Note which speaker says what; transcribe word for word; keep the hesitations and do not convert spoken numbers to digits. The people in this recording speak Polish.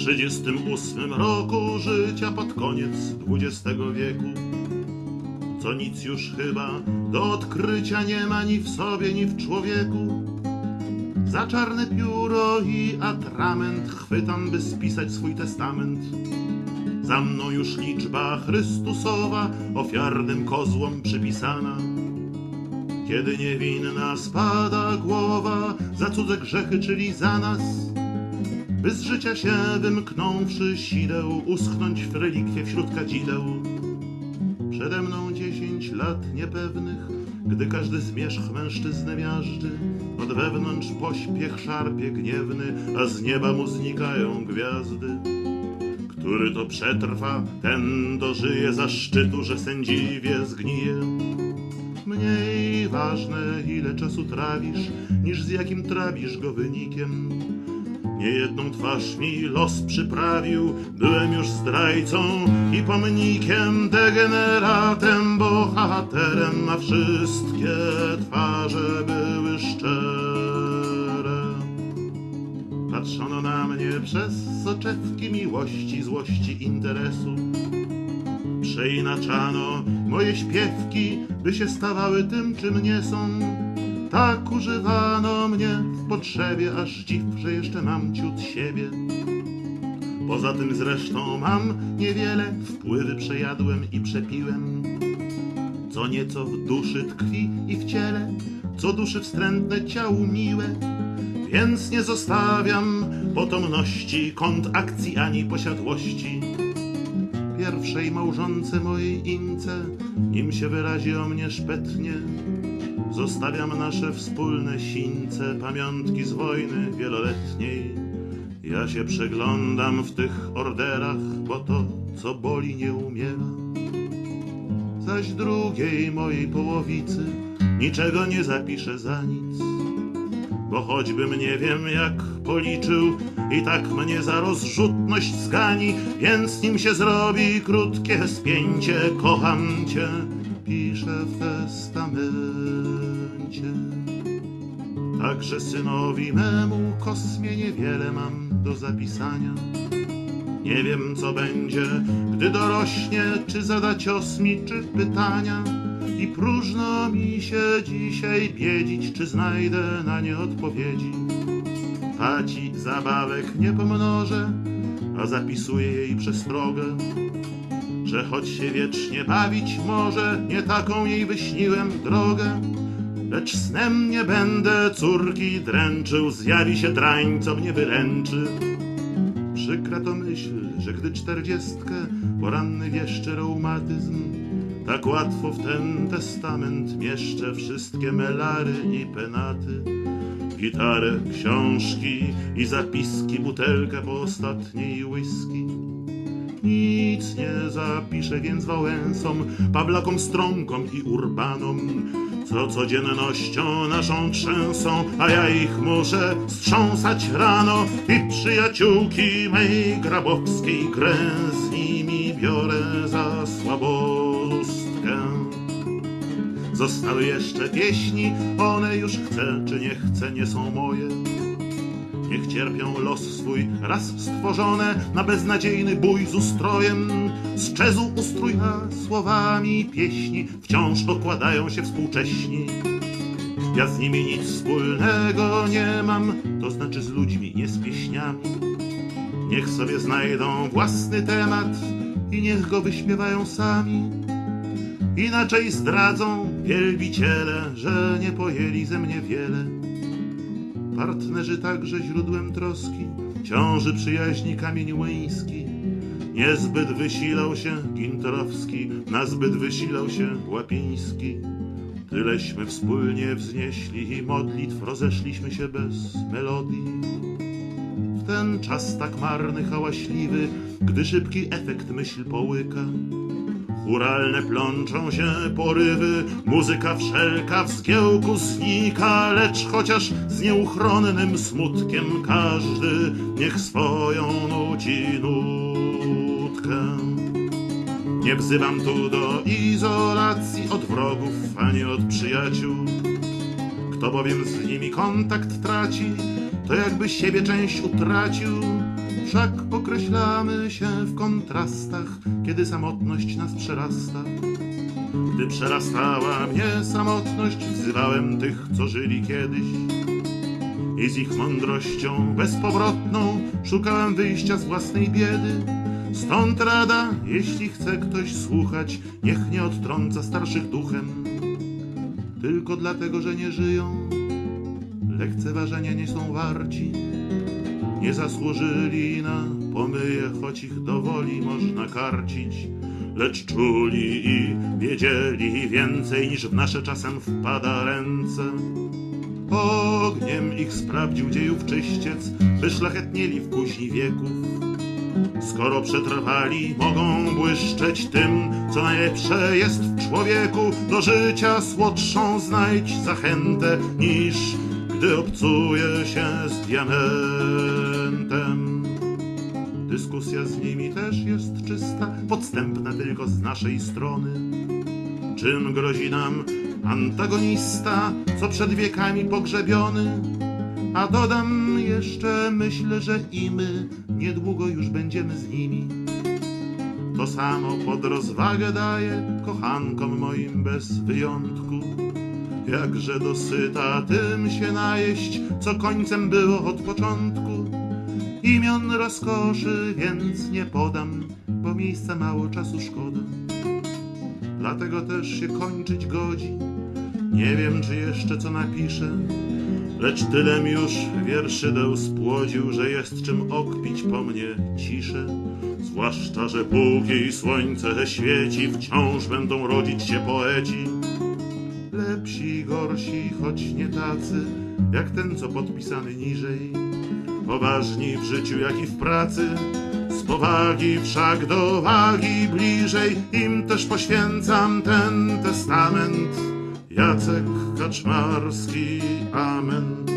Speaker 1: trzydziestym ósmym roku życia pod koniec dwudziestego wieku. Co nic już chyba do odkrycia nie ma ni w sobie, ni w człowieku. Za czarne pióro i atrament chwytam, by spisać swój testament. Za mną już liczba Chrystusowa ofiarnym kozłom przypisana. Kiedy niewinna spada głowa za cudze grzechy, czyli za nas, by z życia się wymknąwszy sideł uschnąć w relikwie wśród kadzideł. Przede mną dziesięć lat niepewnych, gdy każdy zmierzch mężczyzny miażdży. Od wewnątrz pośpiech szarpie gniewny, a z nieba mu znikają gwiazdy. Który to przetrwa, ten dożyje zaszczytu, że sędziwie zgnije. Mniej ważne, ile czasu trawisz, niż z jakim trawisz go wynikiem. Niejedną twarz mi los przyprawił, byłem już zdrajcą i pomnikiem, degeneratem, bohaterem, a wszystkie twarze były szczere. Patrzono na mnie przez soczewki miłości, złości, interesu. Przeinaczano moje śpiewki, by się stawały tym, czym nie są. Tak używano mnie w potrzebie, aż dziw, że jeszcze mam ciut siebie. Poza tym zresztą mam niewiele, wpływy przejadłem i przepiłem. Co nieco w duszy tkwi i w ciele, co duszy wstrętne ciału miłe. Więc nie zostawiam potomności, kąt akcji ani posiadłości. Pierwszej małżonce mojej Ince, nim się wyrazi o mnie szpetnie, zostawiam nasze wspólne sińce, pamiątki z wojny wieloletniej. Ja się przeglądam w tych orderach, bo to, co boli, nie umiera. Zaś drugiej mojej połowicy niczego nie zapiszę za nic, bo choćbym nie wiem jak policzył, i tak mnie za rozrzutność zgani, więc nim się zrobi krótkie spięcie, kocham cię, piszę w testamencie. Także synowi memu Kosmie niewiele mam do zapisania. Nie wiem, co będzie, gdy dorośnie, czy zada cios mi, czy pytania. I próżno mi się dzisiaj biedzić, czy znajdę na nie odpowiedzi. Taci zabawek nie pomnożę, a zapisuję jej przestrogę, że choć się wiecznie bawić może, nie taką jej wyśniłem drogę. Lecz snem nie będę córki dręczył, zjawi się drań, co mnie wyręczy. Przykra to myśl, że gdy czterdziestkę poranny wieszczy reumatyzm, tak łatwo w ten testament mieszczę wszystkie melary i penaty. Gitarę, książki i zapiski, butelkę po ostatniej whisky. Nic nie zapiszę więc Wałęsom, Pawlakom, Strąkom i Urbanom, co codziennością naszą trzęsą, a ja ich muszę strząsać rano. I przyjaciółki mej Grabowskiej grę z nimi biorę za słabostkę. Zostały jeszcze pieśni, one już chcę czy nie chcę, nie są moje. Niech cierpią los swój raz stworzone na beznadziejny bój z ustrojem. Sczezł ustrój, a słowami pieśni wciąż okładają się współcześni. Ja z nimi nic wspólnego nie mam, to znaczy z ludźmi, nie z pieśniami. Niech sobie znajdą własny temat i niech go wyśpiewają sami. Inaczej zdradzą wielbiciele, że nie pojęli ze mnie wiele. Partnerzy także źródłem troski, ciąży przyjaźni kamień łyński. Niezbyt wysilał się Gintorowski, nazbyt wysilał się Łapiński. Tyleśmy wspólnie wznieśli i modlitw rozeszliśmy się bez melodii. W ten czas tak marny, hałaśliwy, gdy szybki efekt myśl połyka, chóralne plączą się porywy, muzyka wszelka w zgiełku znika, lecz chociaż z nieuchronnym smutkiem każdy niech swoją nuci nutkę. Nie wzywam tu do izolacji od wrogów, ani od przyjaciół. Kto bowiem z nimi kontakt traci, to jakby siebie część utracił. wszak określamy się w kontrastach, kiedy samotność nas przerasta. Gdy przerastała mnie samotność, wzywałem tych, co żyli kiedyś i z ich mądrością bezpowrotną szukałem wyjścia z własnej biedy. Stąd rada, jeśli chce ktoś słuchać, niech nie odtrąca starszych duchem, tylko dlatego, że nie żyją. Lekceważenia nie są warci, nie zasłużyli na pomyje, choć ich do woli można karcić. Lecz czuli i wiedzieli więcej, niż w nasze czasem wpada ręce. Ogniem ich sprawdził dziejów czyściec, by szlachetnieli w kuźni wieków. Skoro przetrwali, mogą błyszczeć tym, co najlepsze jest w człowieku. Do życia słodszą znajdź zachętę, niż gdy obcuje się z diamentem. Dyskusja z nimi też jest czysta, podstępna tylko z naszej strony. Czym grozi nam antagonista, co przed wiekami pogrzebiony? A dodam jeszcze, myślę, że i my niedługo już będziemy z nimi. To samo pod rozwagę daję kochankom moim bez wyjątku. Jakże dosyta tym się najeść, co końcem było od początku. Imion rozkoszy więc nie podam, bo miejsca mało, czasu szkoda. Dlatego też się kończyć godzi. Nie wiem, czy jeszcze co napiszę, lecz tylem już wierszydeł spłodził, że jest czym okpić po mnie ciszę. Zwłaszcza, że póki słońce świeci, wciąż będą rodzić się poeci. Lepsi i gorsi, choć nie tacy, jak ten, co podpisany niżej. Poważni w życiu, jak i w pracy, z powagi wszak do wagi bliżej. Im też poświęcam ten testament. Jacek Kaczmarski, amen.